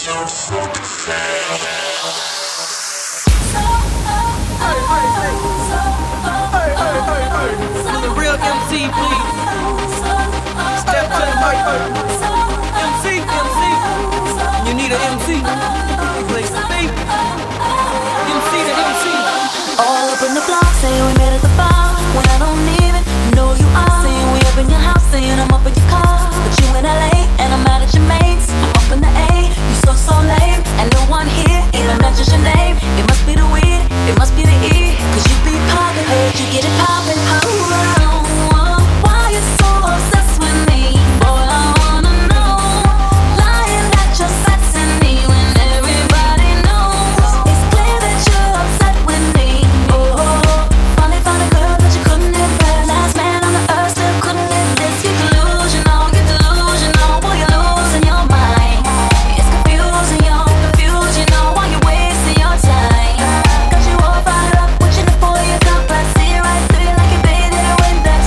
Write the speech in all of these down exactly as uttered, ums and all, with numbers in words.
The real M C, please. Step to the mic. M C, M C. You need an M C. Place to be. M C to M C. All up in the block, saying we met at the bar. When I don't even know you are. Saying we up in your house, saying I'm up in your car. But you in L A, and I'm mad at your mates. I'm up in the A, you so so lame. And no one here even mentions your name. It must be the weed, it must be the E. Cause you be poppin', heard you get it poppin'. Oh, why you so obsessed with me? Boy, I wanna know. Lying that you're sexing me when everybody knows. It's clear that you're upset with me. Oh, finally found a girl that you couldn't impress. Last man on the earth still couldn't get this. You're delusional, you're delusional. Boy, you're losing your mind. It's confusing, you're confused, you know why you're wasting your time. Got you all fired up, wishing for your complex. See you right through you like you're bathed in a Windex.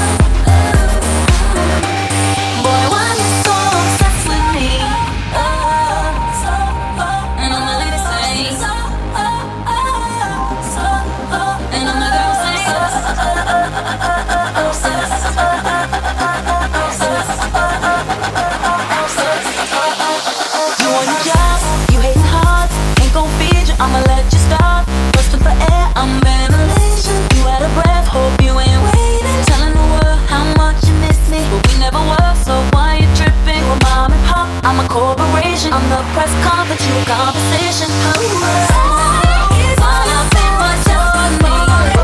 Boy, why you so obsessed with me? Oh, and all my ladies say, and all my girls say, you on your job, you hating hard, ain't gon' feed you, I'ma let you starve. Bustin' for air, I'm ventilation. You out of breath, hope you ain't waiting. Telling the world how much you miss me, but we never were, so why you tripping? We're mom and pop, I'm a corporation. I'm the press conference, you a conversation. All up in my chest with me.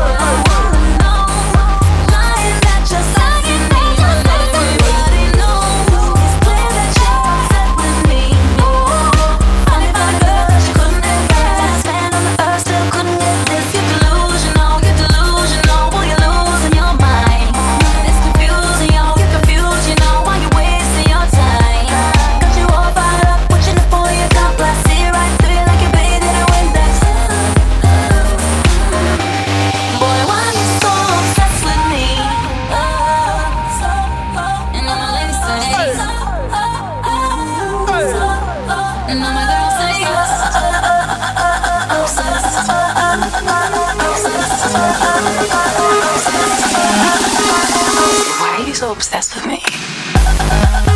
Lying that you're sagging me when everybody knows. It's clear that you're upset with me. Funny about a girl that you couldn't impress. Last man on the earth still couldn't get this. You're delusional, you're delusional. Boy, you're losing your mind. It's confusing, yo, you're confused. You know why you're wasting your time. Got you all fired up, wishing for your complex. See you right through you like you're bathed in a Windex. Boy, why you so obsessed with me? And all my ladies say, and all my girls say, why are you so obsessed with me?